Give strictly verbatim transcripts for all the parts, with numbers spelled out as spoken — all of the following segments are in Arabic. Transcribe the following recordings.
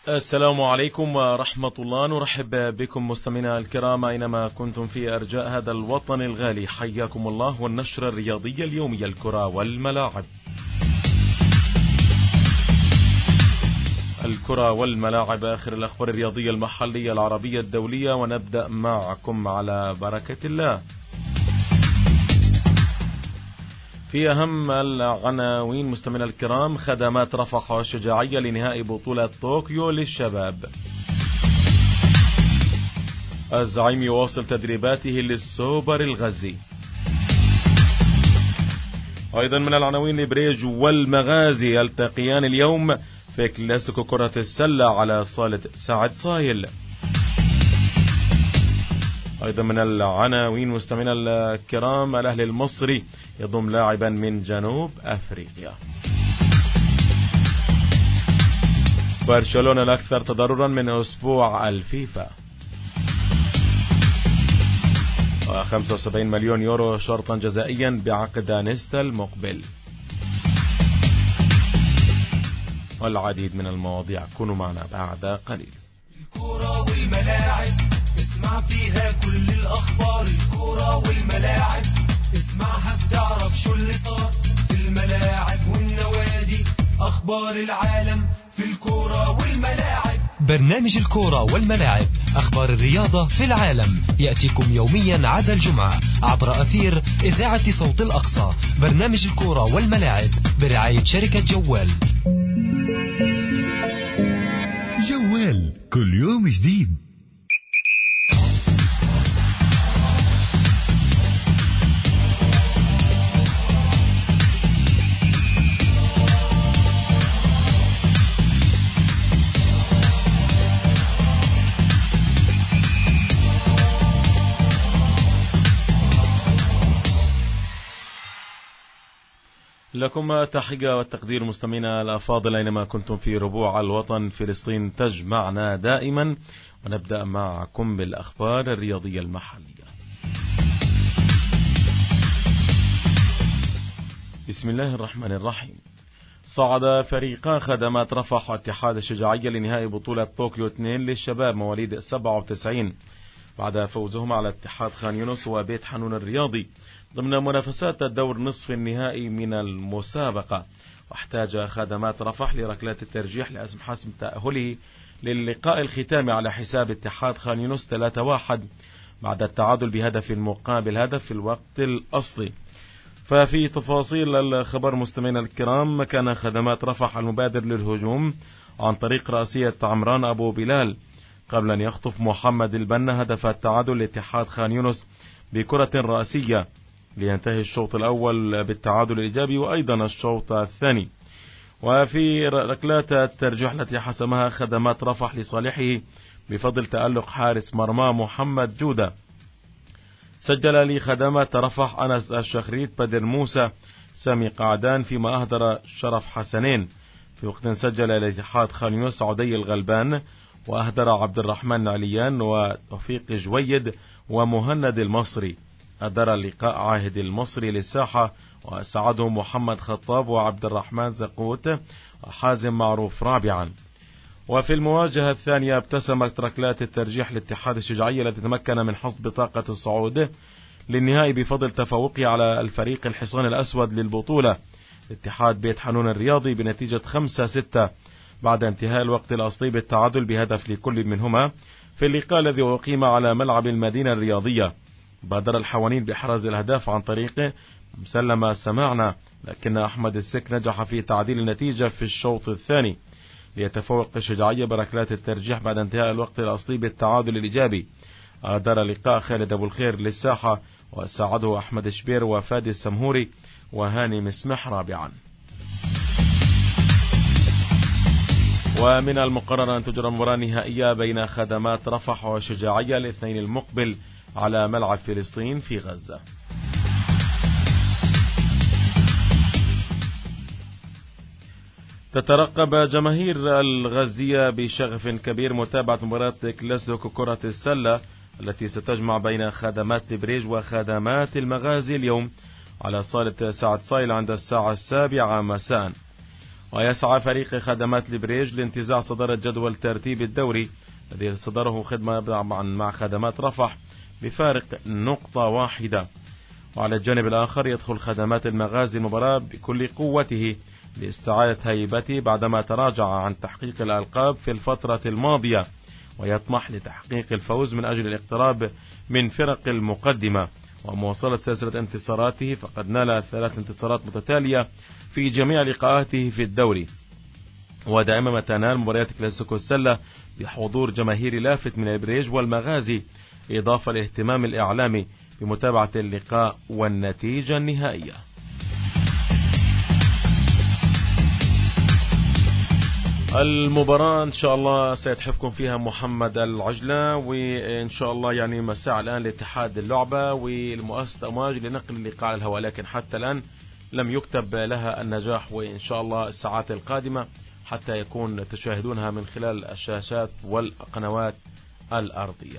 السلام عليكم ورحمة الله. نرحب بكم مستمعينا الكرام أينما كنتم في أرجاء هذا الوطن الغالي، حياكم الله. والنشرة الرياضية اليومية، الكرة والملاعب. الكرة والملاعب، آخر الأخبار الرياضية المحلية العربية الدولية، ونبدأ معكم على بركة الله في أهم العناوين. مستمعينا الكرام، خدمات رفح الشجاعية لنهائي بطولة طوكيو للشباب. الزعيم يواصل تدريباته للسوبر الغزي. أيضا من العناوين، البريج والمغازي يلتقيان اليوم في كلاسيكو كرة السلة على صالة سعد صايل. أيضا من العناوين مستمعينا الكرام، الأهلي المصري يضم لاعبا من جنوب أفريقيا. برشلونة الأكثر تضررا من أسبوع الفيفا. وخمسة وسبعين مليون يورو شرطا جزائيا بعقد نيستا المقبل. والعديد من المواضيع، كونوا معنا بعد قليل. الكرة والملاعب، اسمع فيها كل الأخبار. الكرة والملاعب، اسمعها بتعرف شو اللي صار في الملاعب والنوادي. أخبار العالم في الكرة والملاعب. برنامج الكرة والملاعب، أخبار الرياضة في العالم، يأتيكم يوميا عدا الجمعة عبر أثير إذاعة صوت الأقصى. برنامج الكرة والملاعب برعاية شركة جوال. جوال، كل يوم جديد. لكم تحية والتقدير مستمعينا الأفاضل أينما كنتم في ربوع الوطن. فلسطين تجمعنا دائما. ونبدأ معكم بالأخبار الرياضية المحلية. بسم الله الرحمن الرحيم. صعد فريقا خدمات رفح واتحاد الشجاعية لنهائي بطولة طوكيو اثنين للشباب مواليد سبعة وتسعين بعد فوزهم على اتحاد خان يونس وبيت حنون الرياضي ضمن منافسات الدور نصف النهائي من المسابقة. واحتاج خدمات رفح لركلات الترجيح لأزم حسم تأهله للقاء الختامي على حساب اتحاد خان يونس ثلاثة واحد بعد التعادل بهدف مقابل هدف في الوقت الأصلي. ففي تفاصيل الخبر مستمعينا الكرام، كان خدمات رفح المبادر للهجوم عن طريق رأسية عمران أبو بلال قبل أن يخطف محمد البنا هدف التعادل لاتحاد خان يونس بكرة رأسية، لينتهي الشوط الأول بالتعادل الإيجابي وأيضا الشوط الثاني. وفي ركلات الترجيح التي حسمها خدمات رفح لصالحه بفضل تألق حارس مرمى محمد جودة، سجل لخدمات رفح أنس الشخريت، بدر موسى، سامي قعدان، فيما أهدر شرف حسنين. في وقت سجل الاتحاد خان يونس عدي الغلبان، وأهدر عبد الرحمن عليان وتوفيق جويد ومهند المصري. أدار اللقاء عاهد المصري للساحة، وساعده محمد خطاب وعبد الرحمن زقوت وحازم معروف رابعا. وفي المواجهة الثانية ابتسمت ركلات الترجيح لاتحاد الشجاعية التي تمكن من حصد بطاقة الصعود للنهائي بفضل تفوقه على الفريق الحصان الأسود للبطولة اتحاد بيت حنون الرياضي بنتيجة خمسة ستة بعد انتهاء الوقت الأصلي بالتعادل بهدف لكل منهما في اللقاء الذي أقيم على ملعب المدينة الرياضية. بادر الحوانين بإحراز الأهداف عن طريق مسلمة سمعنا، لكن أحمد السك نجح في تعديل النتيجة في الشوط الثاني ليتفوق الشجاعية بركلات الترجيح بعد انتهاء الوقت الأصلي بالتعادل الإيجابي. أدار لقاء خالد أبو الخير للساحة، وساعده أحمد شبير وفادي السمهوري وهاني مسمح رابعا. ومن المقرر أن تجرى مباراة نهائية بين خدمات رفح وشجاعية الاثنين المقبل على ملعب فلسطين في غزة. تترقب جماهير الغزية بشغف كبير متابعة مباراة كلاسيكو كرة السلة التي ستجمع بين خدمات بريج وخدمات المغازي اليوم على صالة سعد صايل عند الساعة السابعة مساء. ويسعى فريق خدمات البريج لانتزاع صدارة جدول ترتيب الدوري الذي صدره خدمة مع خدمات رفح بفارق نقطة واحدة. وعلى الجانب الآخر يدخل خدمات المغازي المباراة بكل قوته لاستعادة هيبته بعدما تراجع عن تحقيق الألقاب في الفترة الماضية، ويطمح لتحقيق الفوز من أجل الاقتراب من فرق المقدمة ومواصلة سلسلة انتصاراته، فقد نال ثلاث انتصارات متتالية في جميع لقاءاته في الدوري. ودائما ما تنال مباريات كلاسيكو السلة بحضور جماهيري لافت من البريج والمغازي، إضافة للاهتمام الإعلامي بمتابعة اللقاء والنتيجة النهائية. المباراة إن شاء الله سيتحفكم فيها محمد العجلة، وإن شاء الله يعني مساء الآن لاتحاد اللعبة والمؤسسة أمواج لنقل اللقاء على الهواء، لكن حتى الآن لم يكتب لها النجاح، وإن شاء الله الساعات القادمة حتى يكون تشاهدونها من خلال الشاشات والقنوات الأرضية.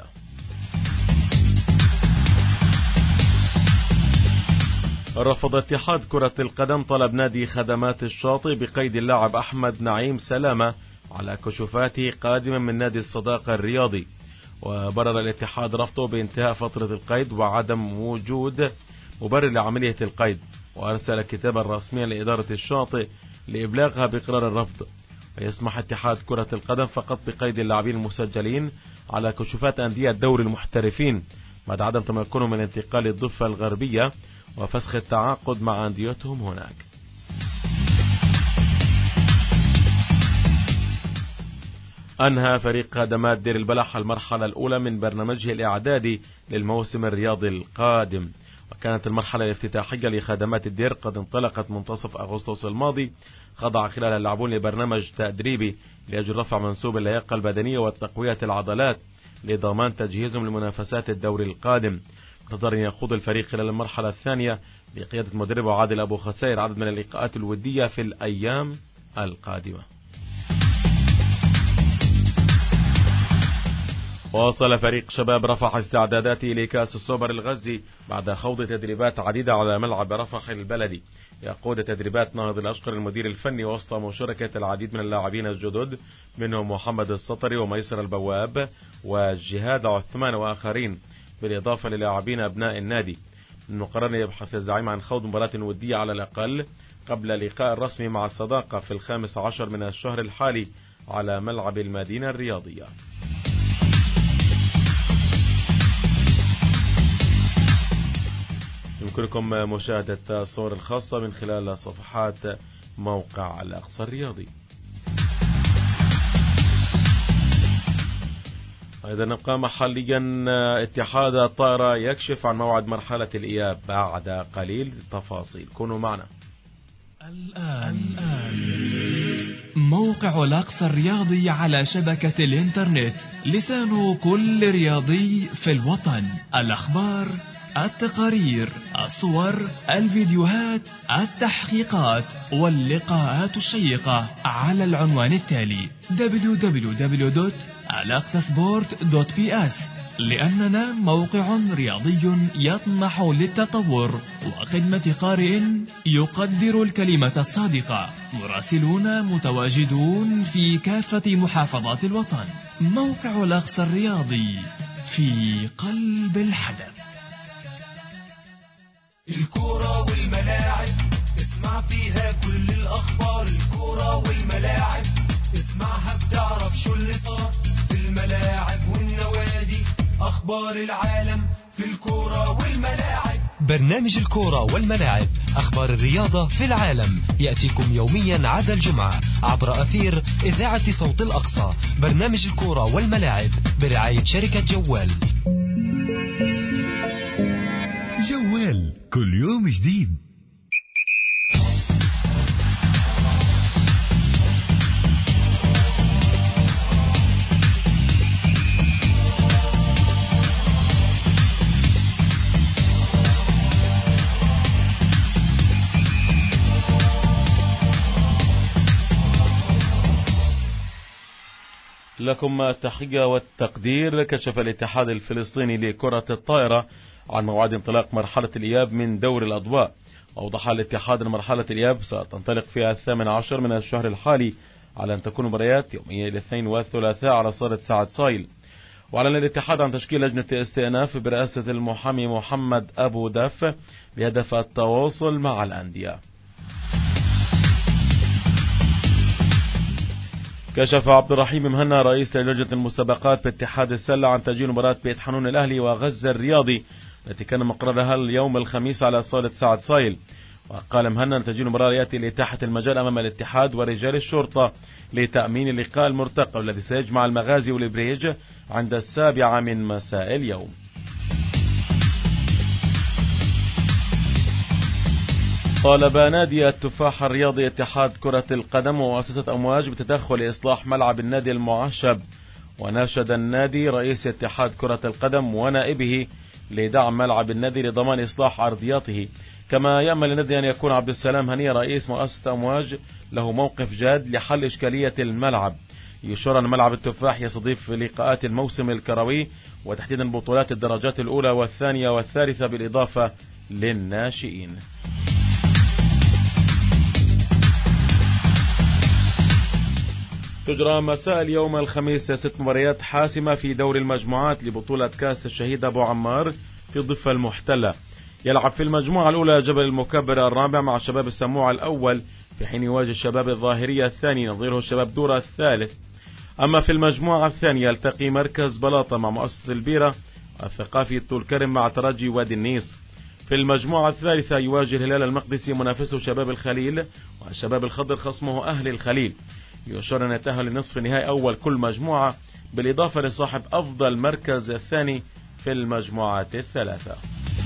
رفض اتحاد كرة القدم طلب نادي خدمات الشاطئ بقيد اللاعب أحمد نعيم سلامة على كشوفاته قادما من نادي الصداقة الرياضي، وبرر الاتحاد رفضه بانتهاء فترة القيد وعدم وجود مبرر لعملية القيد، وأرسل كتابا رسميا لإدارة الشاطئ لإبلاغها بقرار الرفض. ويسمح اتحاد كرة القدم فقط بقيد اللاعبين المسجلين على كشوفات أندية دوري المحترفين بعد عدم تمكنهم من انتقال الضفة الغربية وفسخ التعاقد مع أنديتهم هناك. أنهى فريق خدمات دير البلح المرحلة الأولى من برنامجه الإعدادي للموسم الرياضي القادم، وكانت المرحلة الافتتاحية لخدمات الدير قد انطلقت منتصف أغسطس الماضي، خضع خلال اللاعبون لبرنامج تدريبي لأجل رفع منسوب اللياقة البدنية وتقوية العضلات لضمان تجهيزهم لمنافسات الدوري القادم. نظرا يخوض الفريق خلال المرحلة الثانية بقيادة مدربه عادل أبو خسائر عدد من اللقاءات الودية في الأيام القادمة. واصل فريق شباب رفح استعداداته لكأس السوبر الغزي بعد خوض تدريبات عديدة على ملعب رفح البلدي، يقود تدريبات ناهض الأشقر المدير الفني وسط مشاركة العديد من اللاعبين الجدد منهم محمد السطري وميسر البواب وجهاد عثمان وآخرين، بالإضافة للاعبين أبناء النادي. المقرر يبحث الزعيم عن خوض مباراة ودية على الأقل قبل اللقاء الرسمي مع الصداقة في الخامس عشر من الشهر الحالي على ملعب المدينة الرياضية. يمكنكم مشاهدة الصور الخاصة من خلال صفحات موقع الأقصى الرياضي. أيضا نبقى محليا، اتحاد الطائرة يكشف عن موعد مرحلة الإياب بعد قليل. التفاصيل كونوا معنا. الآن, الآن موقع الأقصى الرياضي على شبكة الإنترنت، لسان كل رياضي في الوطن، الأخبار، التقارير، الصور، الفيديوهات، التحقيقات واللقاءات الشيقة على العنوان التالي دبليو دبليو دبليو دوت الاقصى سبورت دوت بي اس، لأننا موقع رياضي يطمح للتطور وخدمة قارئ يقدر الكلمة الصادقة. مراسلون متواجدون في كافة محافظات الوطن. موقع الأقصى الرياضي في قلب الحدث. الكرة والملاعب اسمع فيها كل الأخبار، الكرة والملاعب اسمعها بتعرف شو اللي صار في الملاعب والنوادي، أخبار العالم في الكرة والملاعب. برنامج الكرة والملاعب، أخبار الرياضة في العالم، يأتيكم يوميا عدا الجمعة عبر أثير إذاعة صوت الأقصى. برنامج الكرة والملاعب برعاية شركة جوال. جوال كل يوم جديد. لكم التحية والتقدير. كشف الاتحاد الفلسطيني لكرة الطائرة عن موعد انطلاق مرحلة الإياب من دور الأضواء، أوضح الاتحاد أن مرحلة الإياب ستنطلق فيها الثامن عشر من الشهر الحالي على أن تكون مباريات يومية الاثنين والثلاثاء على صالة سعد صايل. وأعلن الاتحاد عن تشكيل لجنة استئناف برئاسة المحامي محمد أبو دف بهدف التواصل مع الأندية. كشف عبد الرحيم مهنا رئيس لجنة المسابقات باتحاد السلة عن تأجيل مباراة بيت حنون الأهلي وغزة الرياضي التي كان مقررها اليوم الخميس على صالة سعد صايل. وقال مهنا أن تأجيل المباراة يأتي لإتاحة المجال أمام الاتحاد ورجال الشرطة لتأمين اللقاء المرتقب الذي سيجمع المغازي والبريج عند السابعة من مساء اليوم. طالب نادي التفاح الرياضي اتحاد كرة القدم ومؤسسة أمواج بتدخل لإصلاح ملعب النادي المعشب، وناشد النادي رئيس اتحاد كرة القدم ونائبه لدعم ملعب النادي لضمان إصلاح أرضياته. كما يأمل النادي أن يكون عبد السلام هنية رئيس مؤسسة أمواج له موقف جاد لحل إشكالية الملعب. يشار أن ملعب التفاح يستضيف لقاءات الموسم الكروي وتحديدا بطولات الدرجات الأولى والثانية والثالثة بالإضافة للناشئين. تجرى مساء اليوم الخميس ست مباريات حاسمة في دور المجموعات لبطولة كاس الشهيد أبو عمار في الضفة المحتلة. يلعب في المجموعة الأولى جبل المكبر الرابع مع شباب السموع الأول، في حين يواجه الشباب الظاهرية الثاني نظيره الشباب دورة الثالث. أما في المجموعة الثانية يلتقي مركز بلاطة مع مؤسسة البيرة والثقافي طول كرم مع ترجي وادي النيس. في المجموعة الثالثة يواجه الهلال المقدسي منافسه شباب الخليل، والشباب الخضر خصمه أهل الخليل. يشار أن يتأهل لنصف النهائي أول كل مجموعة بالإضافة لصاحب أفضل مركز الثاني في المجموعات الثلاثة.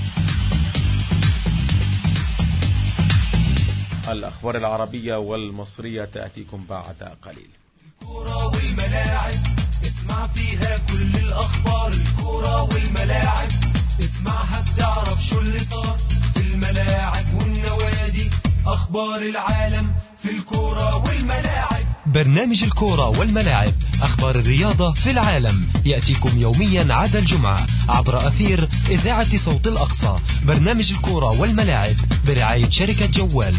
الأخبار العربية والمصرية تأتيكم بعد قليل. الكرة والملاعب اسمع فيها كل الأخبار، الكرة والملاعب اسمعها بتعرف شو اللي صار في الملاعب والنوادي، أخبار العالم في الكرة والملاعب. برنامج الكورة والملاعب، أخبار الرياضة في العالم، يأتيكم يوميا عدا الجمعة عبر أثير إذاعة صوت الأقصى. برنامج الكورة والملاعب برعاية شركة جوال.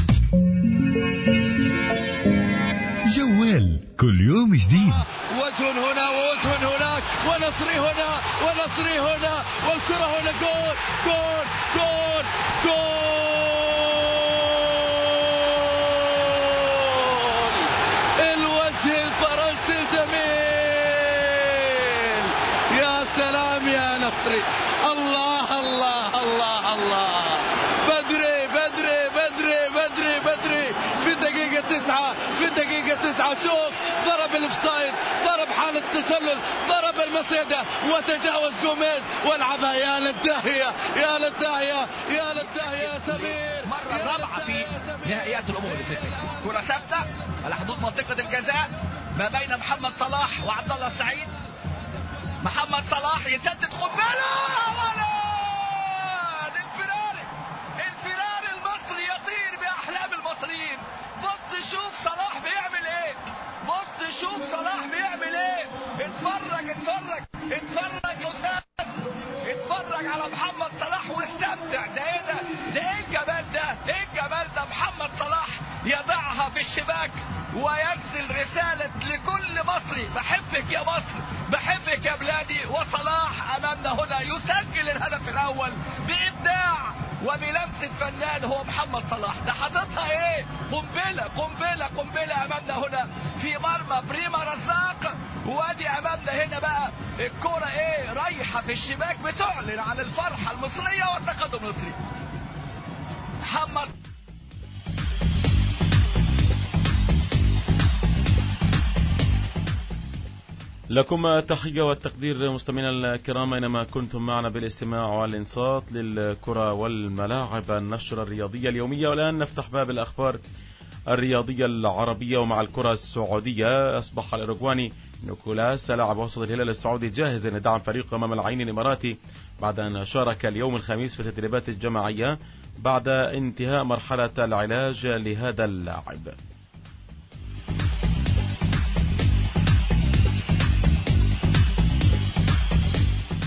جوال كل يوم جديد. وجه هنا ووجه هناك، ونصري هنا ونصري هنا، والكرة هنا، جول جول جول جول. الوجه الفرنسي الجميل، يا سلام يا نصري، الله الله الله الله. بدري بدري بدري بدري بدري في الدقيقة تسعة في الدقيقة تسعة شوف ضرب الفسايد، ضرب حالة تسلل، ضرب المصيدة وتجاوز جوميز والعبها. يا للداهية يا للداهية يا للداهية يا سمير. مرة رابعة في نهائيات الأمم الإفريقية، كرة ثابتة على حدود منطقة الجزاء ما بين محمد صلاح وعبد الله السعيد. محمد صلاح يسدد، خد باله الفراري الفراري المصري يطير بأحلام المصريين. بص شوف صلاح بيعمل ايه، بص شوف صلاح بيعمل ايه. اتفرج اتفرج اتفرج يا استاذ، اتفرج على محمد صلاح واستمتع. ده ايه ده ده ايه الجمال ده ايه الجمال ده. محمد صلاح يضعها في الشباك ويرسل رسالة لكل مصري، بحبك يا مصر، بحبك يا بلادي. وصلاح امامنا هنا يسجل الهدف الاول بابداع وبلمسة فنان هو محمد صلاح. ده حاططها ايه، قنبلة قنبلة قنبلة امامنا هنا في مرمى بريما رزاق. وادي امامنا هنا بقى الكرة ايه رايحة في الشباك، بتعلن عن الفرحة المصرية والتقدم المصري. محمد لكم تحية والتقدير مستمعينا الكرام أينما كنتم معنا بالاستماع والإنصات للكرة والملاعب، النشرة الرياضية اليومية. والآن نفتح باب الأخبار الرياضية العربية ومع الكرة السعودية. أصبح الأوروغواني نيكولاس لاعب وسط الهلال السعودي جاهزا لدعم فريقه أمام العين الإماراتي بعد أن شارك اليوم الخميس في التدريبات الجماعية بعد انتهاء مرحلة العلاج لهذا اللاعب.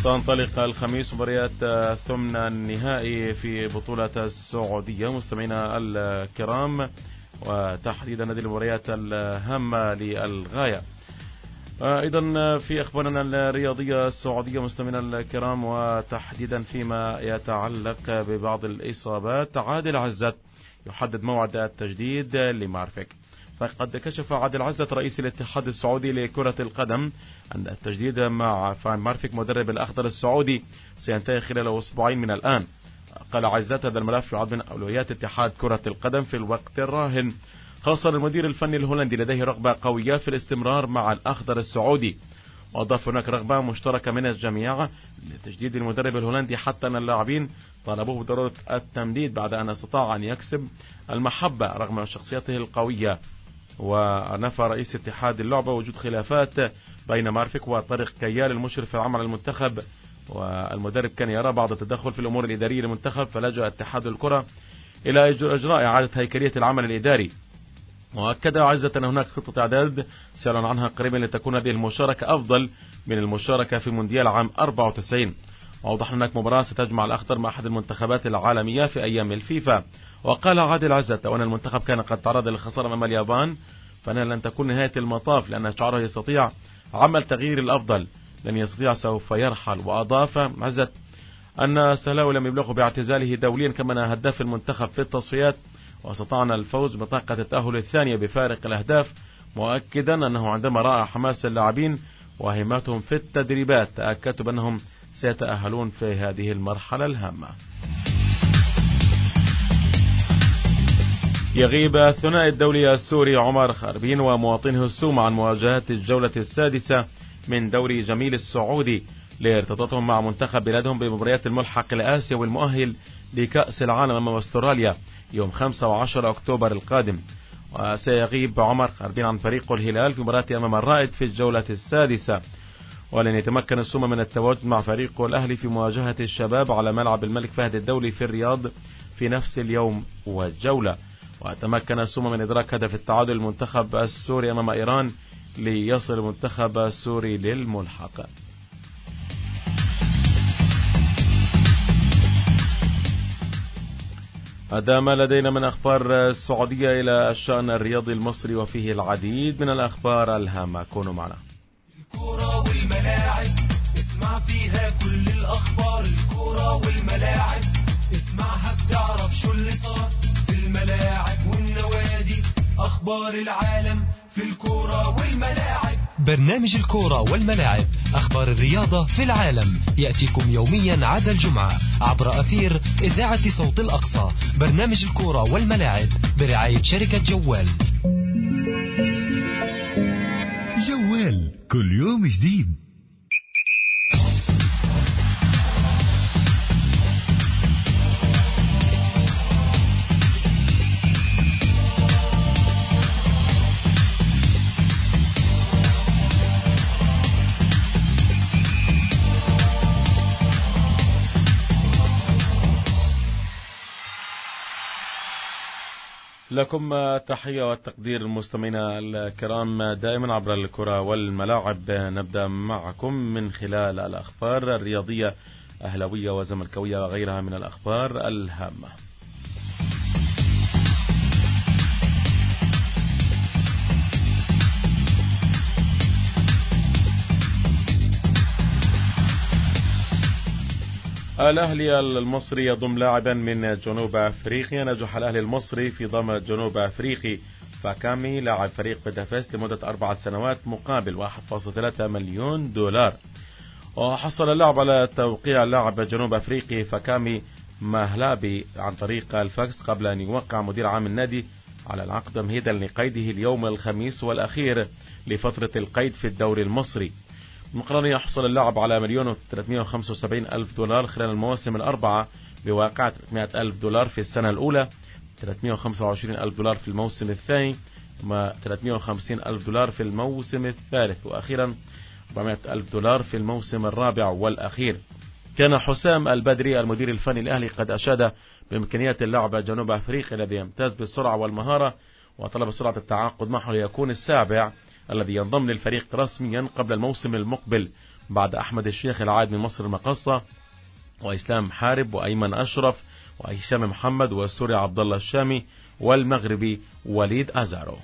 تنطلق الخميس مباريات ثمن النهائي في بطولة السعودية مستمعينا الكرام، وتحديدا هذه المباريات الهامة للغاية. أيضا في أخبارنا الرياضية السعودية مستمعينا الكرام، وتحديدا فيما يتعلق ببعض الإصابات، عادل عزت يحدد موعد التجديد لمارفيك. فقد كشف عادل عزت رئيس الاتحاد السعودي لكرة القدم أن التجديد مع فان مارفيك مدرب الأخضر السعودي سينتهي خلال أسبوعين من الآن. قال عزت هذا الملف يعد من أولويات اتحاد كرة القدم في الوقت الراهن، خاصة المدير الفني الهولندي لديه رغبة قوية في الاستمرار مع الأخضر السعودي، وأضاف هناك رغبة مشتركة من الجميع لتجديد المدرب الهولندي، حتى أن اللاعبين طالبوه بضرورة التمديد بعد أن استطاع أن يكسب المحبة رغم شخصيته القوية. ونفى رئيس اتحاد اللعبة وجود خلافات بين مارفيك وطارق كيال المشرف العام على المنتخب، والمدرب كان يرى بعض التدخل في الأمور الإدارية للمنتخب، فلجأ اتحاد الكرة إلى إجراء إعادة هيكلية العمل الإداري. وأكد عزت أن هناك خطة إعداد سيعلن عنها قريبا لتكون هذه المشاركة أفضل من المشاركة في مونديال عام أربعة وتسعين. وأوضح هناك مباراة ستجمع الأخضر مع أحد المنتخبات العالمية في أيام الفيفا. وقال عادل عزت وأن المنتخب كان قد تعرض للخسارة أمام اليابان، فإنها لن تكون نهاية المطاف لأن شعاره يستطيع عمل تغيير الأفضل، لن يستطيع سوف يرحل. وأضاف عزت أن سهلاوي لم يبلغه باعتزاله دوليا كما هداف المنتخب في التصفيات، واستطعنا الفوز بطاقة التأهل الثانية بفارق الأهداف، مؤكدا أنه عندما رأى حماس اللاعبين وهمتهم في التدريبات تأكدت بأنهم سيتأهلون في هذه المرحلة الهامة. يغيب الثنائي الدولي السوري عمر خربين ومواطنه السوم عن مواجهة الجولة السادسة من دوري جميل السعودي لارتباطهم مع منتخب بلادهم بمباريات الملحق الآسيوي والمؤهل لكأس العالم أمام أستراليا يوم خمسة وعشرين أكتوبر القادم. وسيغيب عمر خربين عن فريقه الهلال في مباراته أمام الرائد في الجولة السادسة، ولن يتمكن السوم من التواجد مع فريقه الأهلي في مواجهة الشباب على ملعب الملك فهد الدولي في الرياض في نفس اليوم والجولة. وتمكن السوم من إدراك هدف التعادل المنتخب السوري أمام إيران ليصل المنتخب السوري للملحق. هذا ما لدينا من أخبار السعودية إلى الشأن الرياضي المصري، وفيه العديد من الأخبار الهامة. كونوا معنا. الكرة والملاعب اسمع فيها كل الأخبار، الكرة والملاعب اسمعها بتعرف شو اللي صار في الملاعب والنوادي، أخبار العالم في الكرة والملاعب. برنامج الكورة والملاعب، أخبار الرياضة في العالم، يأتيكم يوميا عدا الجمعة عبر أثير إذاعة صوت الأقصى. برنامج الكورة والملاعب برعاية شركة جوال. جوال كل يوم جديد. لكم تحية والتقدير المستمعين الكرام دائما عبر الكرة والملاعب. نبدأ معكم من خلال الأخبار الرياضية أهلاوية وزملكاوية وغيرها من الأخبار الهامة. الأهلي المصري يضم لاعبا من جنوب أفريقيا. نجح الأهلي المصري في ضم جنوب أفريقي فاكامي لاعب فريق بودابست لمدة أربعة سنوات مقابل واحد فاصلة ثلاثة مليون دولار. وحصل اللاعب على توقيع اللاعب جنوب أفريقي فاكامي مهلابي عن طريق الفاكس قبل أن يوقع مدير عام النادي على العقد تمهيدا لقيده اليوم الخميس والأخير لفترة القيد في الدوري المصري. مقرن يحصل اللاعب على مليون وثلاثمائة وخمسة وسبعين ألف دولار خلال المواسم الأربعة، بواقع ثلاثمائة ألف دولار في السنة الأولى، ثلاثمائة وخمسة وعشرين ألف دولار في الموسم الثاني، وثلاثمائة وخمسين ألف دولار في الموسم الثالث، وأخيرا أربعمائة ألف دولار في الموسم الرابع والأخير. كان حسام البدري المدير الفني الأهلي قد أشاد بإمكانيات اللاعب جنوب أفريقيا الذي يمتاز بالسرعة والمهارة، وطلب سرعة التعاقد معه ليكون السابع الذي ينضم للفريق رسميا قبل الموسم المقبل، بعد أحمد الشيخ العائد من مصر المقصة، وإسلام حارب، وأيمن أشرف، وهشام محمد، والسوري عبد الله الشامي، والمغربي وليد أزارو.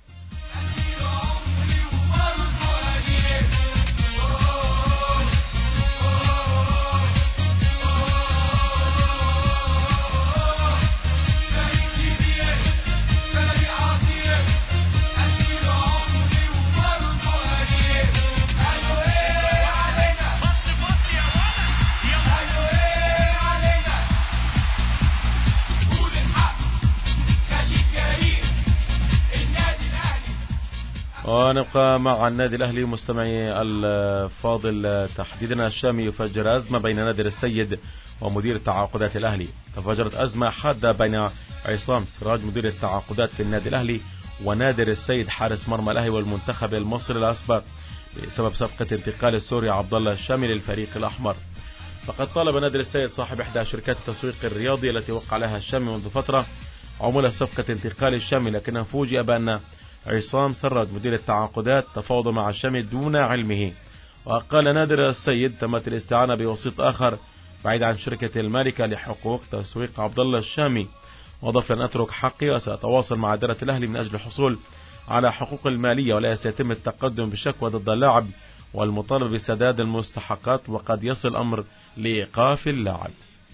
ونبقى مع النادي الأهلي مستمعي الفاضل. تحديدنا الشامي يفجر أزمة بين نادر السيد ومدير تعاقدات الأهلي. تفجرت أزمة حادة بين عصام سراج مدير التعاقدات في النادي الأهلي ونادر السيد حارس مرمى الأهلي والمنتخب المصري الأسبق بسبب صفقة انتقال السوري عبد الله الشامي للفريق الأحمر. فقد طالب نادر السيد صاحب إحدى شركات التسويق الرياضي التي وقع لها الشامي منذ فترة عمولة صفقة انتقال الشامي، لكنه فوجئ بأن عصام سراج مدير التعاقدات تفاوض مع الشامي دون علمه. وقال نادر السيد تمت الاستعانة بوسيط آخر بعيد عن شركة المالكة لحقوق تسويق عبد الله الشامي، وضف أن أترك حقي وسأتواصل مع إدارة الأهلي من أجل الحصول على حقوق المالية، ولا سيتم التقدم بشكوى ضد اللاعب والمطالبة بسداد المستحقات، وقد يصل الأمر لإيقاف اللاعب.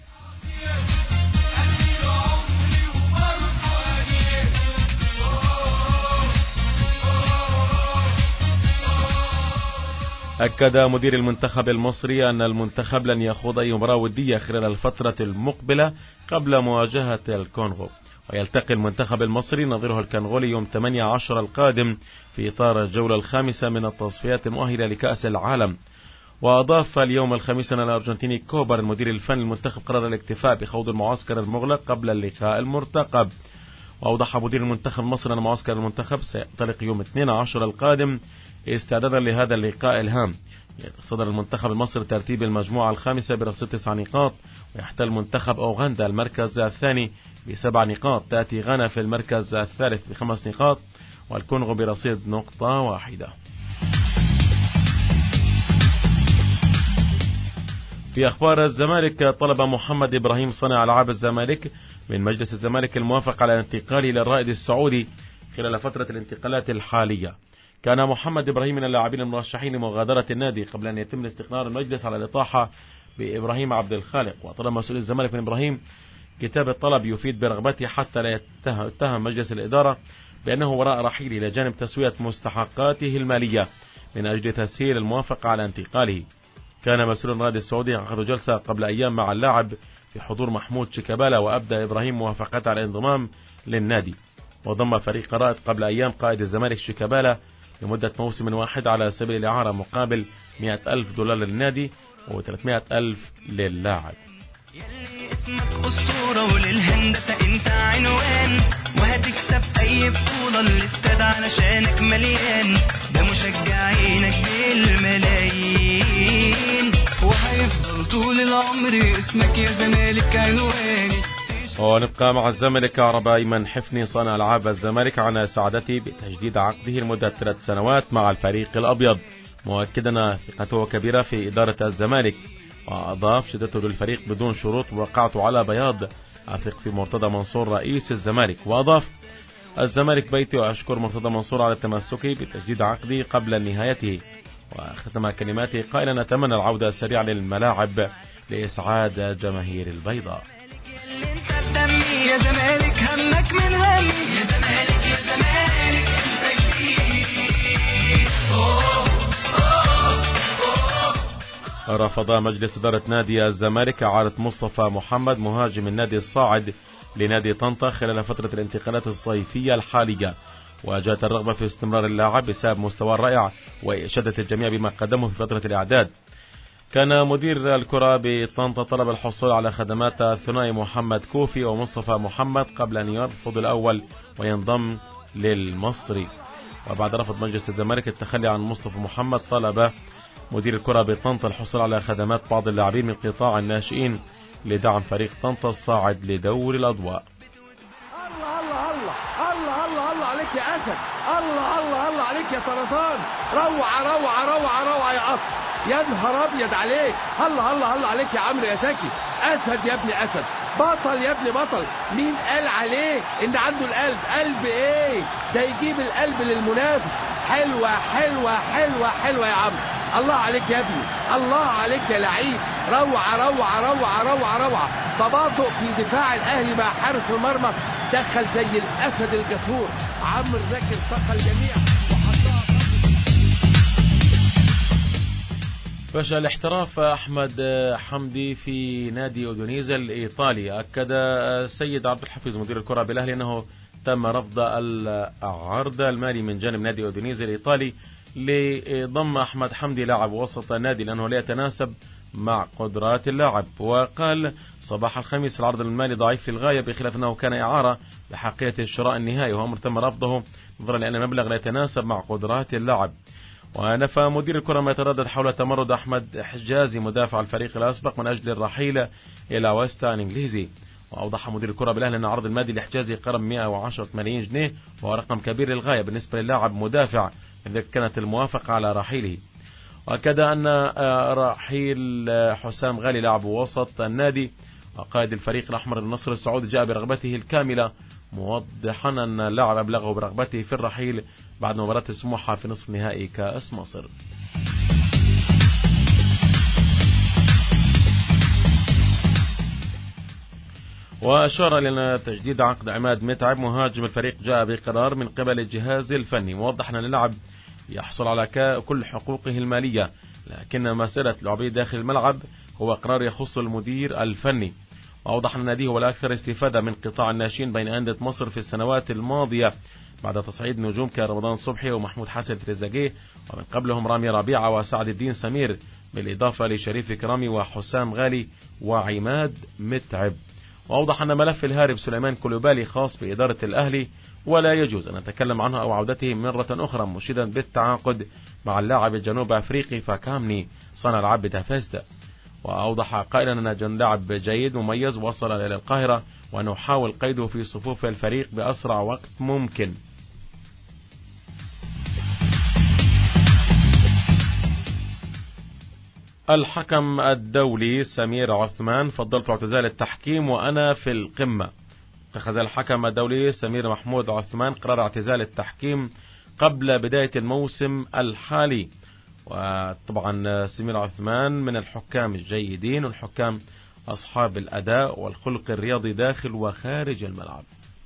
أكد مدير المنتخب المصري أن المنتخب لن يخوض أي مباراة ودية خلال الفترة المقبلة قبل مواجهة الكونغو، ويلتقي المنتخب المصري نظيره الكونغولي يوم ثمانية عشر القادم في إطار الجولة الخامسة من التصفيات المؤهلة لكأس العالم. وأضاف اليوم الخميس أن الأرجنتيني كوبر المدير الفني للمنتخب قرر الاكتفاء بخوض المعسكر المغلق قبل اللقاء المرتقب. وأوضح مدير المنتخب المصري أن معسكر المنتخب سينطلق يوم اثنين عشر القادم استعدادا لهذا اللقاء الهام. يتصدر المنتخب المصري ترتيب المجموعة الخامسة برصيد تسع نقاط، ويحتل منتخب أوغندا المركز الثاني بسبع نقاط، تأتي غانا في المركز الثالث بخمس نقاط، والكونغو برصيد نقطة واحدة. في أخبار الزمالك، طلب محمد إبراهيم صانع ألعاب الزمالك من مجلس الزمالك الموافق على انتقاله إلى الرائد السعودي خلال فترة الانتقالات الحالية. كان محمد إبراهيم من اللاعبين المرشحين لمغادرة النادي قبل أن يتم استقرار المجلس على الإطاحة بإبراهيم عبد الخالق. وطلب مسؤول الزمالك من إبراهيم كتاب الطلب يفيد برغبته حتى لا يتهم مجلس الإدارة بأنه وراء رحيله إلى جانب تسوية مستحقاته المالية من أجل تسهيل الموافقة على انتقاله. كان مسؤول النادي السعودي عقد جلسة قبل أيام مع اللاعب في حضور محمود شيكابالا، وأبدى إبراهيم موافقته على الانضمام للنادي. وضم فريق رائد قبل أيام قائد الزمالك شيكابالا لمدة موسم واحد على سبيل الإعارة مقابل مئة ألف دولار للنادي وثلاثمئة ألف للاعب. يلي اسمك أسطورة وللهندسة انت عنوان، وهتكسب أي بطولة الاستاد علشانك مليان، ده مشجعينك بالملايين، وهيفضل طول العمر اسمك يا زمالك عنواني. ونبقى مع الزمالك. كهرباء أيمن حفني صانع ألعاب الزمالك عن سعادته بتجديد عقده لمدة ثلاث سنوات مع الفريق الأبيض، مؤكدا ثقته كبيرة في إدارة الزمالك. وأضاف شدته للفريق بدون شروط وقعته على بياض، أثق في مرتضى منصور رئيس الزمالك. وأضاف الزمالك بيتي وأشكر مرتضى منصور على تمسكه بتجديد عقده قبل نهايته. وختم كلماته قائلا نتمنى العودة السريعة للملاعب لإسعاد جماهير البيضاء. يا زمالك همك من همي، يا زمالك يا زمالك انت جديد. رفض مجلس إدارة نادي الزمالك إعارة مصطفى محمد مهاجم النادي الصاعد لنادي طنطا خلال فترة الانتقالات الصيفية الحالية، وجاءت الرغبة في استمرار اللاعب بسبب مستواه الرائع وإشادة الجميع بما قدمه في فترة الإعداد. كان مدير الكرة بطنطا طلب الحصول على خدمات الثنائي محمد كوفي ومصطفى محمد قبل أن يرفض الأول وينضم للمصري. وبعد رفض مجلس الزمالك التخلي عن مصطفى محمد، طلب مدير الكرة بطنطا الحصول على خدمات بعض اللاعبين من قطاع الناشئين لدعم فريق طنطا الصاعد لدور الأضواء. الله الله الله الله الله الله عليك يا أسد، الله الله الله عليك يا طرزان، روعة روعة روعة روعة يا قطر، يا نهار ابيض عليك. هلا هلا هلا عليك يا عمرو يا زكي. اسد يا ابني اسد، بطل يا ابني بطل. مين قال عليه ان عنده القلب؟ قلب ايه ده يجيب القلب للمنافس. حلوه حلوه حلوه حلوه يا عمرو. الله عليك يا ابني، الله عليك يا لعيب. روعه روعه روعه روعه روعه. تباطؤ في دفاع الاهلي مع حارس المرمى، دخل زي الاسد الجسور. عمرو زكي التقى الجميع وحطها. فشل الاحتراف أحمد حمدي في نادي أودونيزا الإيطالي. أكد السيد عبد الحفيظ مدير الكرة بالأهلي أنه تم رفض العرض المالي من جانب نادي أودونيزا الإيطالي لضم أحمد حمدي لاعب وسط النادي لأنه لا يتناسب مع قدرات اللاعب. وقال صباح الخميس العرض المالي ضعيف للغاية، بخلاف أنه كان إعارة بحقية الشراء النهائي، وأمر تم رفضه نظرا لأن المبلغ لا يتناسب مع قدرات اللاعب. ونفى مدير الكرة ما يتردد حول تمرد أحمد حجازي مدافع الفريق الأسبق من أجل الرحيل إلى ويستا الإنجليزي. وأوضح مدير الكرة بالأهلي أن عرض المادي لحجازي قرب مئة وعشرة ملايين جنيه، وهو رقم كبير للغاية بالنسبة للاعب مدافع إذا كانت الموافقة على رحيله. وأكد أن رحيل حسام غالي لاعب وسط النادي وقائد الفريق الأحمر النصر السعودي جاء برغبته الكاملة، موضحا أن اللاعب أبلغه برغبته في الرحيل بعد مباراة سموحة في نصف نهائي كأس مصر. وأشار لنا تجديد عقد عماد متعب مهاجم الفريق جاء بقرار من قبل الجهاز الفني، موضحا أن اللاعب يحصل على كل حقوقه المالية، لكن مسألة لعبه داخل الملعب هو قرار يخص المدير الفني. وأوضح أن النادي هو الأكثر استفادة من قطاع الناشئين بين أندية مصر في السنوات الماضية بعد تصعيد نجوم كرمضان صبحي ومحمود حسن تريزاجيه، ومن قبلهم رامي ربيعة وسعد الدين سمير، بالإضافة لشريف كرامي وحسام غالي وعماد متعب. وأوضح أن ملف الهارب سليمان كولوبالي خاص بإدارة الأهلي ولا يجوز أن نتكلم عنه أو عودته مرة أخرى، مشيدا بالتعاقد مع اللاعب الجنوب أفريقي فاكامني صانع العاب بتافيستا. وأوضح قائلا أن لاعب جيد مميز وصل إلى القاهرة ونحاول قيده في صفوف الفريق بأسرع وقت ممكن. الحكم الدولي سمير عثمان فضلت اعتزال التحكيم وأنا في القمة. اتخذ الحكم الدولي سمير محمود عثمان قرار اعتزال التحكيم قبل بداية الموسم الحالي. وطبعا سمير عثمان من الحكام الجيدين والحكام أصحاب الأداء والخلق الرياضي داخل وخارج الملعب.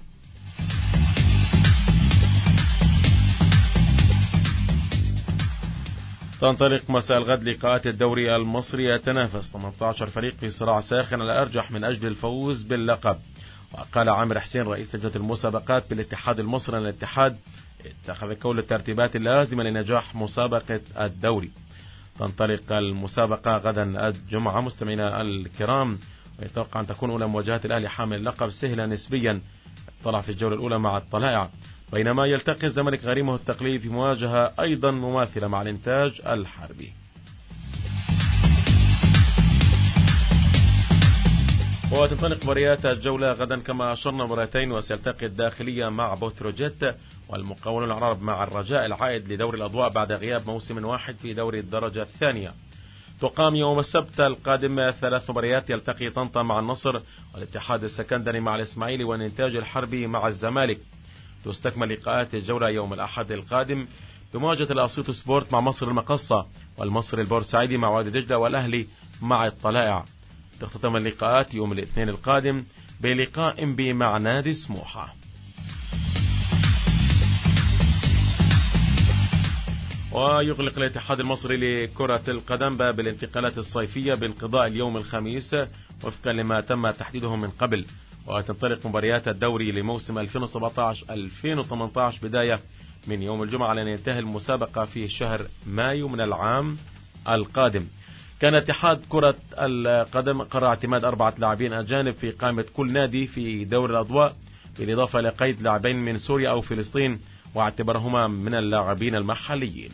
تنطلق مساء الغد لقاءات الدوري المصري، يتنافس ثمانية عشر فريق في صراع ساخن على الأرجح من أجل الفوز باللقب. وقال عامر حسين رئيس لجنة المسابقات بالاتحاد المصري أن الاتحاد اتخذ كل الترتيبات اللازمة لنجاح مسابقة الدوري. تنطلق المسابقة غدا الجمعة مستمعينا الكرام، ويتوقع أن تكون أولى مواجهات الأهلي حامل اللقب سهلة نسبيا، طلع في الجولة الأولى مع الطلائع، بينما يلتقي الزمالك غريمه التقليدي في مواجهة أيضا مماثلة مع الإنتاج الحربي. وتنطلق مباريات الجولة غدا كما أشرنا مباراتين، وسيلتقي الداخلية مع بوتروجيت والمقاولون العرب مع الرجاء العائد لدوري الأضواء بعد غياب موسم واحد في دوري الدرجة الثانية. تقام يوم السبت القادم ثلاث مباريات، يلتقي طنطا مع النصر والاتحاد السكندري مع الإسماعيلي والإنتاج الحربي مع الزمالك. تستكمل لقاءات الجولة يوم الأحد القادم بمواجهة الأسيوط سبورت مع مصر المقصة والمصر البورسعيدي مع وادي دجلة والأهلي مع الطلائع. تختتم اللقاءات يوم الاثنين القادم بلقاء إنبي مع نادي سموحة. ويغلق الاتحاد المصري لكرة القدم باب الانتقالات الصيفية بانقضاء اليوم الخميس وفقا لما تم تحديده من قبل. وتنطلق مباريات الدوري لموسم ألفين وسبعة عشر ألفين وثمانية عشر بداية من يوم الجمعة لأن ينتهي المسابقة في شهر مايو من العام القادم. كان اتحاد كرة القدم قرر اعتماد أربعة لاعبين أجانب في قائمة كل نادي في دوري الأضواء، بالإضافة إلى قيد لاعبين من سوريا أو فلسطين واعتبرهما من اللاعبين المحليين.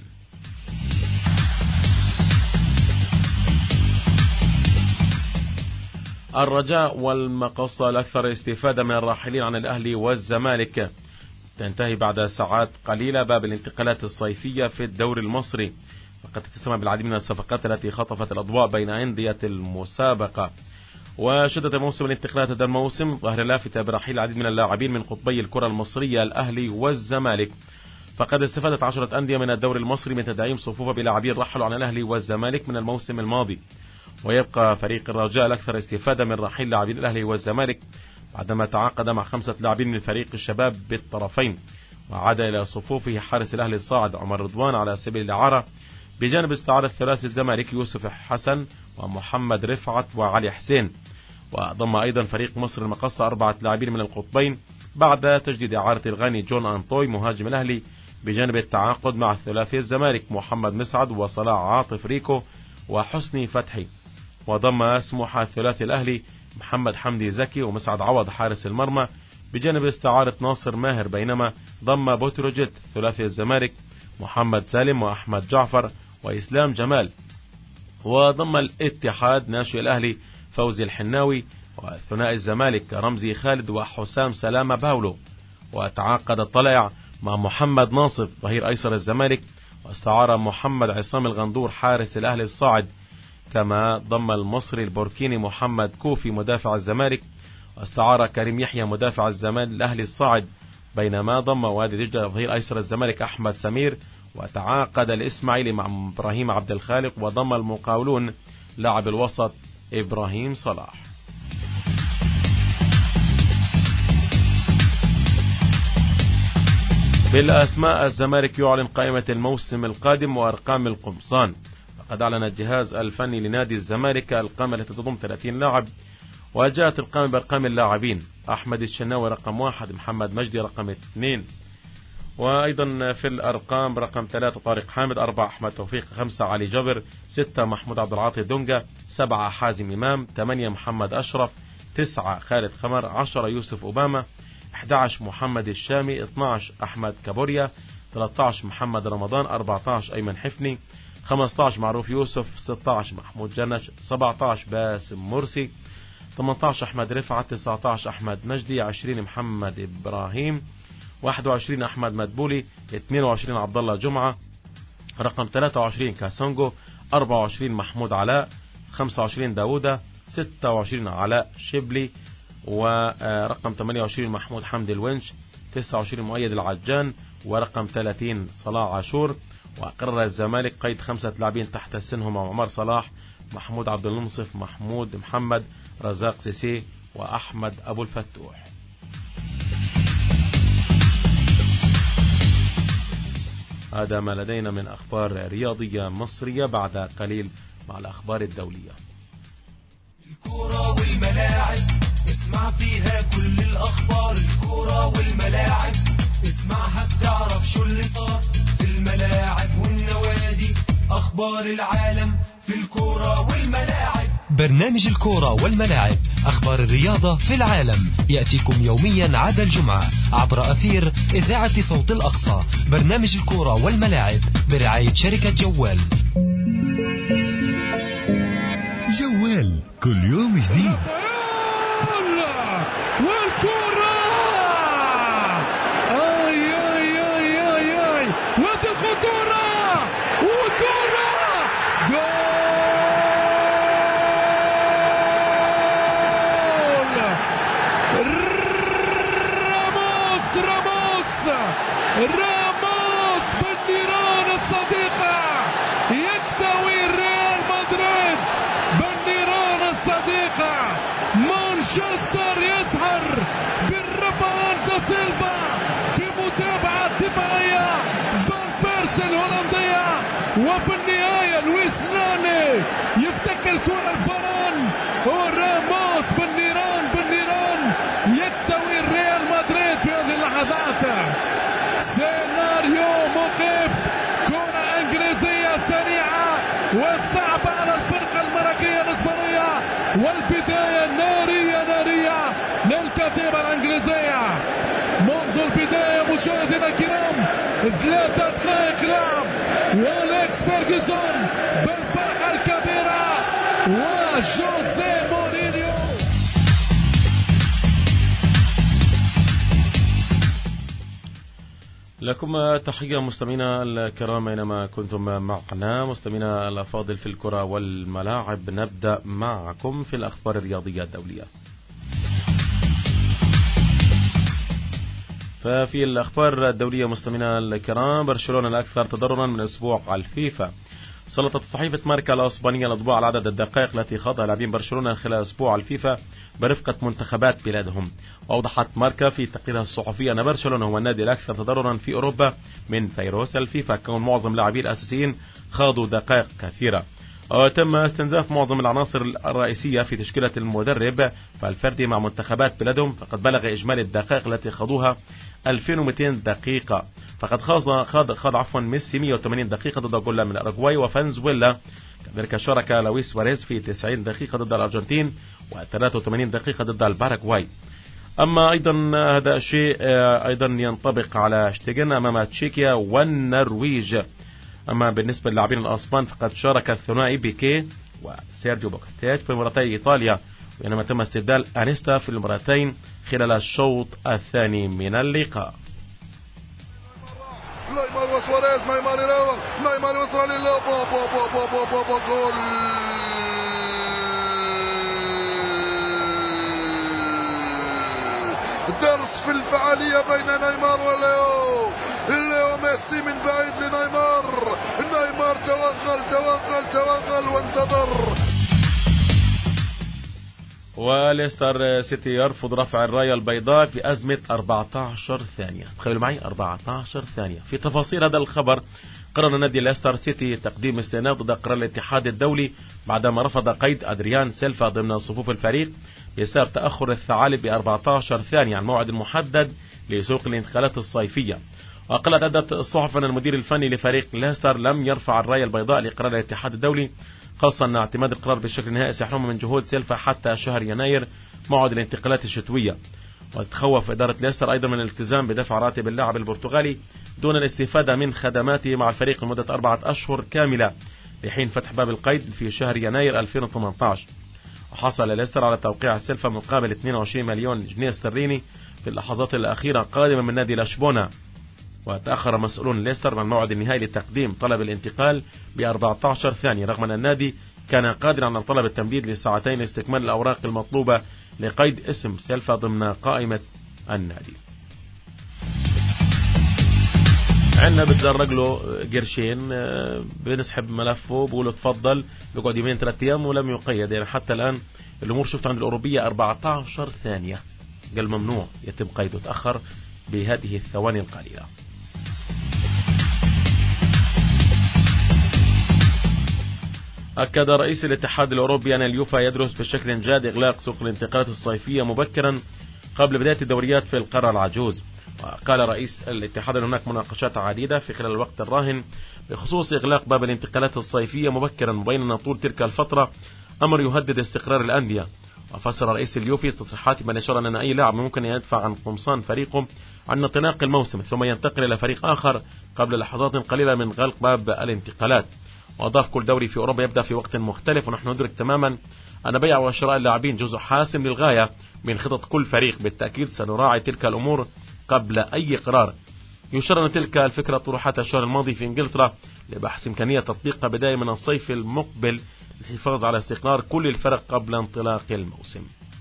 الرجاء والمقصة الأكثر استفادة من الراحلين عن الأهلي والزمالك. تنتهي بعد ساعات قليلة باب الانتقالات الصيفية في الدوري المصري، وقد اتسم بالعديد من الصفقات التي خطفت الأضواء بين أندية المسابقة. وشدت موسم الانتقالات هذا الموسم ظاهرة لافتة برحيل العديد من اللاعبين من قطبي الكرة المصرية الأهلي والزمالك، فقد استفادت عشرة أندية من الدوري المصري من تدعيم صفوفه بلاعبين رحلوا عن الأهلي والزمالك من الموسم الماضي. ويبقى فريق الرجاء الأكثر استفادة من رحيل لاعبين الأهلي والزمالك بعدما تعاقد مع خمسة لاعبين من فريق الشباب بالطرفين، وعاد إلى صفوفه حارس الأهلي الصاعد عمر رضوان على سبيل الإعارة، بجانب استعارة ثلاثي الزمالك يوسف حسن ومحمد رفعت وعلي حسين. وضم أيضا فريق مصر المقصة أربعة لاعبين من القطبين بعد تجديد إعارة الغاني جون أنطوي مهاجم الأهلي، بجانب التعاقد مع ثلاثي الزمالك محمد مسعد وصلاح عاطف ريكو وحسني فتحي. وضم سموحة ثلاثي الأهلي محمد حمدي زكي ومسعد عوض حارس المرمى، بجانب استعارة ناصر ماهر، بينما ضم بوتروجيت ثلاثي الزمالك محمد سالم وأحمد جعفر وإسلام جمال. وضم الاتحاد ناشئ الأهلي فوزي الحناوي وثنائي الزمالك رمزي خالد وحسام سلامة باولو. وتعاقد الطلائع مع محمد ناصف ظهير أيسر الزمالك، واستعار محمد عصام الغندور حارس الأهلي الصاعد، كما ضم المصري البوركيني محمد كوفي مدافع الزمالك، واستعار كريم يحيى مدافع الزمالك الأهلي الصاعد، بينما ضم وادي دجلة ظهير أيسر الزمالك أحمد سمير. وتعاقد الإسماعيلي مع إبراهيم عبد الخالق، وضم المقاولون لاعب الوسط إبراهيم صلاح. بالأسماء، الزمالك يعلن قائمة الموسم القادم وأرقام القمصان. فقد أعلن الجهاز الفني لنادي الزمالك القائمة التي تضم ثلاثين لاعب، وجاءت القائمة بأرقام اللاعبين: أحمد الشناوي رقم واحد، محمد مجدي رقم اثنين، وأيضا في الأرقام رقم ثلاثة طارق حامد، أربعة أحمد توفيق، خمسة علي جبر، ستة محمود عبد العاطي دونجا، سبعة حازم إمام، ثمانية محمد أشرف، تسعة خالد خمر، عشرة يوسف أوباما، أحد عشر محمد الشامي، اثني عشر أحمد كابوريا، ثلاثة عشر محمد رمضان، أربعة عشر أيمن حفني، خمسة عشر معروف يوسف، ستة عشر محمود جنش، سبعة عشر باسم مرسي، ثمانية عشر أحمد رفعت، تسعة عشر أحمد مجدي، عشرين محمد إبراهيم، واحد وعشرين أحمد مدبولي، اثنين وعشرين عبد الله جمعة، رقم ثلاثة وعشرين كاسونجو، أربعة وعشرين محمود علاء، خمسة وعشرين داوودة، ستة وعشرين علاء شبلي، ورقم ثمانية وعشرين محمود حمد الونش، تسعة وعشرين مؤيد العجان، ورقم ثلاثين صلاح عاشور. وقرر الزمالك قيد خمسة لاعبين تحت سنهم عمر صلاح، محمود عبد المنصف، محمود محمد، رزاق سيسي، وأحمد أبو الفتوح. هذا ما لدينا من أخبار رياضية مصرية. بعد قليل مع الأخبار الدولية. الكرة والملاعب اسمع فيها كل الأخبار، الكرة والملاعب اسمعها بتعرف شو اللي صار في الملاعب والنوادي، أخبار العالم في الكرة والملاعب. برنامج الكرة والملاعب، أخبار الرياضة في العالم، يأتيكم يوميا عدا الجمعة عبر أثير إذاعة صوت الأقصى. برنامج الكرة والملاعب برعاية شركة جوال. جوال كل يوم جديد. والكرة آي آي آي آي آي وهذه الخطورة وكرة جول. راموس راموس راموس بالنيران الصديقة يكتوي ريال مدريد بالنيران الصديقة. مانشستر يسهر بالربان دا سيلفا في متابعة دفاعية فان بيرسي الهولندية، وفي النهاية لويس ناني يفتك الكرة الفران، وراموس بالنيران بالنيران يكتوي الريال مدريد في هذه اللحظات. سيناريو مخيف، كرة انجليزية سريعة وصعبة على الفرقة الملكية الاسبانية، والبداية نارية نارية للكتيبة الانجليزية. منذ البداية مشاهدينا الكرام ثلاثة دقائق لعب، واليكس فيرغسون بالفرحة الكبيرة وجوزيه مورينيو. لكم تحية مستمعينا الكرام أينما كنتم معنا. مستمعينا الأفاضل في الكرة والملاعب، نبدأ معكم في الأخبار الرياضية الدولية. ففي الأخبار الدولية مستمعينا الكرام، برشلونة الأكثر تضررا من أسبوع على الفيفا. سلطت صحيفة ماركا الأسبانية الأضواء على عدد الدقائق التي خاضها لاعبين برشلونة خلال أسبوع الفيفا برفقة منتخبات بلادهم. وأوضحت ماركا في تقريرها الصحفي أن برشلونة هو النادي الأكثر تضررا في أوروبا من فيروس الفيفا، كون معظم لاعبيه الأساسيين خاضوا دقائق كثيرة. وتم استنزاف معظم العناصر الرئيسية في تشكيلة المدرب فالفردي مع منتخبات بلادهم، فقد بلغ إجمالي الدقائق التي خاضوها ألفين ومئتين دقيقة. فقد خاض خاض خاض عفوا ميسي مئة وثمانين دقيقة ضد غولا من الأوروغواي وفنزويلا. كذلك شارك لويس سواريز في تسعين دقيقة ضد الأرجنتين وثلاثة وثمانين دقيقة ضد الباراغواي. أما أيضا هذا الشيء أيضا ينطبق على شتيغن أمام تشيكيا والنرويج. أما بالنسبة للاعبين الأسبان فقد شارك الثنائي بيكي وسيرجيو بوكستيج في مباراتي إيطاليا، بينما تم استبدال أنيستا في المباراتين خلال الشوط الثاني من اللقاء. نيمار وسواريز، نيمار يراوغ، نيمار يوصل لله بابا بابا بابا بابا جول. درس في الفعالية بين نيمار وليو. ليو ميسي من بعيد لنيمار، نيمار توغل توغل توغل وانتظر. وليستر سيتي يرفض رفع الراية البيضاء في أزمة أربعة عشر ثانية. تخيلوا معي أربعة عشر ثانية. في تفاصيل هذا الخبر، قرر نادي ليستر سيتي تقديم استئناف ضد قرار الاتحاد الدولي بعدما رفض قيد أدريان سيلفا ضمن صفوف الفريق بسبب تأخر الثعالب ب أربعة عشر ثانية عن الموعد المحدد لسوق الانتقالات الصيفية. وقالت عدة الصحف أن المدير الفني لفريق ليستر لم يرفع الراية البيضاء لقرار الاتحاد الدولي، خاصة أن اعتماد القرار بالشكل النهائي سيحرم من جهود سيلفا حتى شهر يناير موعد الانتقالات الشتوية. وتتخوف إدارة ليستر أيضا من الالتزام بدفع راتب اللاعب البرتغالي دون الاستفادة من خدماته مع الفريق لمدة أربعة أشهر كاملة لحين فتح باب القيد في شهر يناير ألفين وثمانية عشر. وحصل ليستر على توقيع سيلفا مقابل اثنين وعشرين مليون جنيه استرليني في اللحظات الأخيرة قادما من نادي لشبونة. وتأخر مسؤولون ليستر عن الموعد النهائي لتقديم طلب الانتقال ب أربعة عشر ثانية، رغم أن النادي كان قادرا على طلب التمديد لساعتين لاستكمال الأوراق المطلوبة لقيد اسم سيلفا ضمن قائمة النادي. عندنا بتزرق له قرشين، بنسحب ملفه بقوله تفضل، بيقعد يومين ثلاث أيام ولم يقيد. يعني حتى الآن الأمور شفت عند الأوروبية أربعة عشر ثانية، قال ممنوع يتم قيده، تأخر بهذه الثواني القليلة. أكد رئيس الاتحاد الأوروبي أن اليوفا يدرس بشكل جاد إغلاق سوق الانتقالات الصيفية مبكرا قبل بداية الدوريات في القارة العجوز. وقال رئيس الاتحاد أن هناك مناقشات عديدة في خلال الوقت الراهن بخصوص إغلاق باب الانتقالات الصيفية مبكرا، مبينا أن طول تلك الفترة أمر يهدد استقرار الأندية. وفسر رئيس اليوفي تصريحات من إشارة أن أي لاعب ممكن أن يدفع عن قمصان فريقه عن انطلاق الموسم ثم ينتقل إلى فريق آخر قبل لحظات قليلة من غلق باب الانتقالات. وأضاف كل دوري في أوروبا يبدأ في وقت مختلف، ونحن ندرك تماما أن بيع وشراء اللاعبين جزء حاسم للغاية من خطط كل فريق. بالتأكيد سنراعي تلك الأمور قبل أي قرار. يشير أن تلك الفكرة طرحت الشهر الماضي في إنجلترا لبحث إمكانية تطبيقها بداية من الصيف المقبل للحفاظ على استقرار كل الفرق قبل انطلاق الموسم.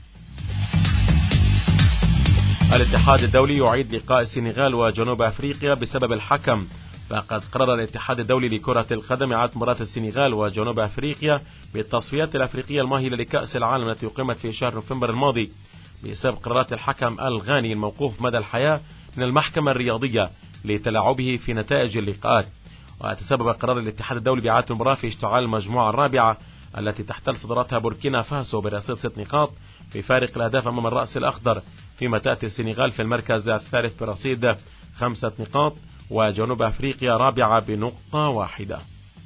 الاتحاد الدولي يعيد لقاء السنغال وجنوب أفريقيا بسبب الحكم. فقد قرر الاتحاد الدولي لكرة القدم إعادة مباراة السنغال وجنوب أفريقيا بالتصفيات الأفريقية المؤهلة لكأس العالم التي أقيمت في شهر نوفمبر الماضي بسبب قرارات الحكم الغاني الموقوف مدى الحياة من المحكمة الرياضية لتلاعبه في نتائج اللقاءات. وتسبب قرار الاتحاد الدولي بإعادة المباراة في اشتعال المجموعة الرابعة التي تحتل صدارتها بوركينا فاسو برصيد ست نقاط في فارق الأهداف أمام الرأس الأخضر، فيما تأتي السنغال في المركز الثالث برصيد خمسة نقاط وجنوب أفريقيا رابعة بنقطة واحدة.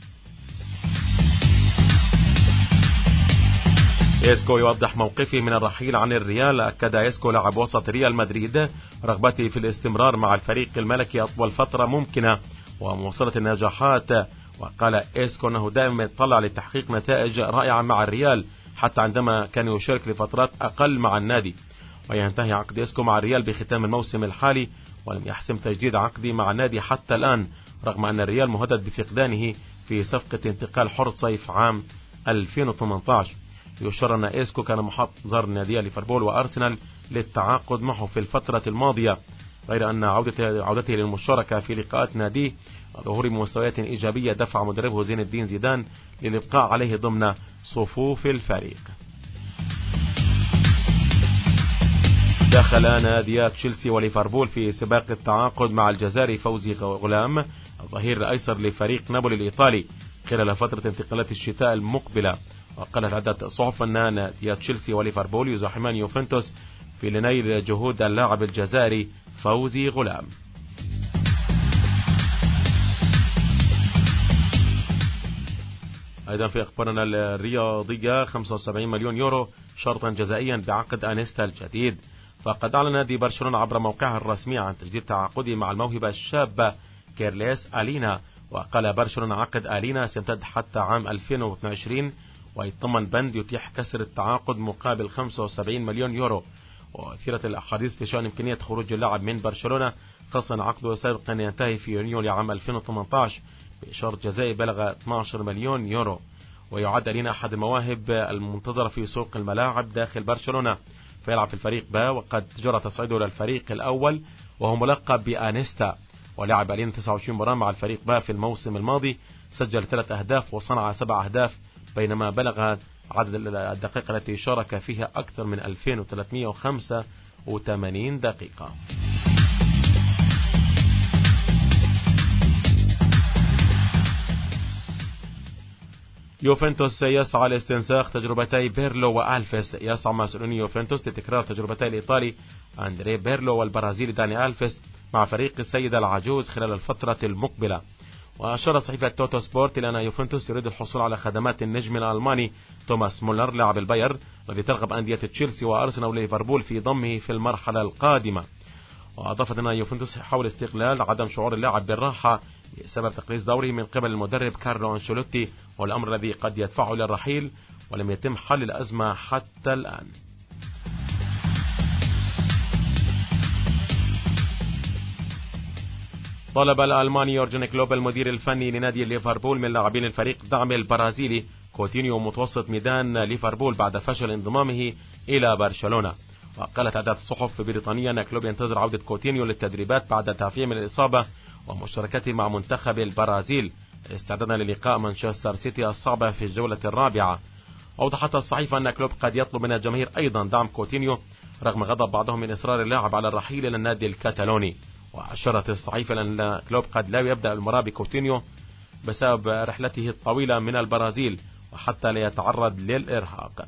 إسكو يوضح موقفه من الرحيل عن الريال. أكد إسكو لاعب وسط ريال مدريد رغبته في الاستمرار مع الفريق الملكي أطول فترة ممكنة ومواصلة النجاحات. وقال إسكو أنه دائما يتطلع لتحقيق نتائج رائعة مع الريال حتى عندما كان يشارك لفترات أقل مع النادي. وينتهي عقد إسكو مع الريال بختام الموسم الحالي، ولم يحسم تجديد عقده مع النادي حتى الآن، رغم أن الريال مهدد بفقدانه في صفقة انتقال حر صيف عام ألفين وثمانية عشر. يشار أن إسكو كان محضر نادي ليفربول وأرسنال للتعاقد معه في الفترة الماضية، غير أن عودته, عودته للمشاركة في لقاءات ناديه وظهور مستويات إيجابية دفع مدربه زين الدين زيدان للإبقاء عليه ضمن صفوف الفريق. دخل نادي تشيلسي وليفربول في سباق التعاقد مع الجزائري فوزي غلام الظهير الأيسر لفريق نابولي الإيطالي خلال فترة انتقالات الشتاء المقبلة. وقالت عدة صحف أن نادي تشيلسي وليفربول يزاحمان يوفنتوس في لنيل جهود اللاعب الجزائري فوزي غلام. أيضا في أخبارنا الرياضية خمسة وسبعين مليون يورو شرطا جزائيا بعقد أنيستا الجديد. فقد أعلن نادي برشلونة عبر موقعه الرسمي عن تجديد تعاقده مع الموهبة الشابة كيرليس ألينا. وقال برشلونة عقد ألينا سيمتد حتى عام ألفين واثنين وعشرين ويتضمن بند يتيح كسر التعاقد مقابل خمسة وسبعين مليون يورو. وأثيرت الأحاديث بشأن إمكانية خروج اللاعب من برشلونة، خاصة عقده سابقا ينتهي في يونيو لعام ألفين وثمانية عشر بشرط جزائي بلغ اثني عشر مليون يورو. ويعد ألينا أحد المواهب المنتظرة في سوق الملاعب داخل برشلونة، فيلعب في الفريق با وقد جرى تصعيده إلى الفريق الأول وهو ملقب بأنيستا. ولعب ألينا تسعة وعشرين مباراة مع الفريق با في الموسم الماضي، سجل ثلاث أهداف وصنع سبع أهداف، بينما بلغ عدد الدقائق التي شارك فيها أكثر من ألفين وثلاثمئة وخمسة وثمانين دقيقة. يوفنتوس يسعى لاستنساخ تجربتي بيرلو وألفيس. يسعى مسؤولون يوفنتوس لتكرار تجربتي الإيطالي أندري بيرلو والبرازيلي داني ألفيس مع فريق السيدة العجوز خلال الفترة المقبلة. وأشارت صحيفة توتو سبورت إلى أن يوفنتوس يريد الحصول على خدمات النجم الألماني توماس مولر لاعب الباير، الذي ترغب أندية تشيلسي وأرسنال وليفربول في ضمه في المرحلة القادمة. وأضافت أن يوفنتوس يحاول استغلال عدم شعور اللاعب بالراحة بسبب تقليص دوره من قبل المدرب كارلو أنشيلوتي، والأمر الذي قد يدفعه إلى الرحيل، ولم يتم حل الأزمة حتى الآن. طلب الألماني يورجن كلوب المدير الفني لنادي ليفربول من لاعبين الفريق دعم البرازيلي كوتينيو متوسط ميدان ليفربول بعد فشل انضمامه إلى برشلونة. وقالت عدة صحف بريطانية أن كلوب ينتظر عودة كوتينيو للتدريبات بعد تعافيه من الإصابة ومشاركته مع منتخب البرازيل استعدادا للقاء مانشستر سيتي الصعبة في الجولة الرابعة. أوضحت الصحيفة أن كلوب قد يطلب من الجماهير أيضا دعم كوتينيو رغم غضب بعضهم من إصرار اللاعب على الرحيل إلى النادي الكتالوني. وأشارت الصحيفة أن كلوب قد لا يبدأ المباراة بكوتينيو بسبب رحلته الطويلة من البرازيل وحتى لا يتعرض للإرهاق.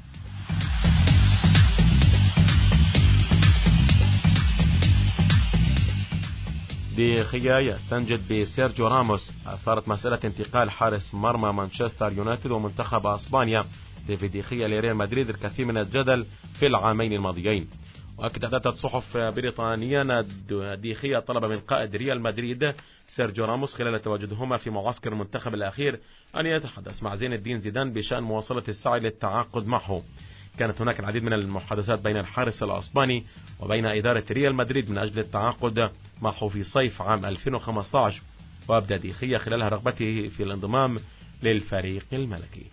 ديخيا يستنجد بسيرجيو راموس. أثارت مسألة انتقال حارس مرمى مانشستر يونايتد ومنتخب أسبانيا ديفيد ديخيا لريال مدريد الكثير من الجدل في العامين الماضيين. وأكدت عدة صحف بريطانية أن ديخيا طلب من قائد ريال مدريد سيرجيو راموس خلال تواجدهما في معسكر المنتخب الأخير أن يتحدث مع زين الدين زيدان بشأن مواصلة السعي للتعاقد معه. كانت هناك العديد من المحادثات بين الحارس الأسباني وبين إدارة ريال مدريد من أجل التعاقد معه في صيف عام ألفين وخمسة عشر، وأبدى ديخيا خلالها رغبته في الانضمام للفريق الملكي.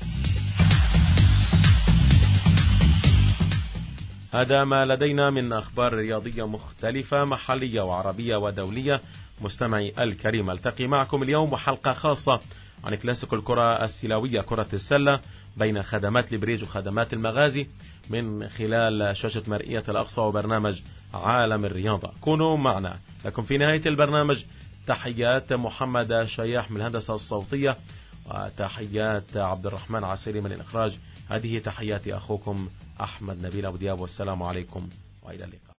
هذا ما لدينا من أخبار رياضية مختلفة محلية وعربية ودولية. مستمعي الكريم، التقي معكم اليوم وحلقة خاصة عن كلاسيكو الكرة السلوية كرة السلة بين خدمات البريج وخدمات المغازي من خلال شاشة مرئية الأقصى وبرنامج عالم الرياضة. كونوا معنا. لكم في نهاية البرنامج تحيات محمد شياح من الهندسة الصوتية وتحيات عبد الرحمن عسيري من الإخراج. هذه تحياتي أخوكم أحمد نبيل أبو دياب، والسلام عليكم وإلى اللقاء.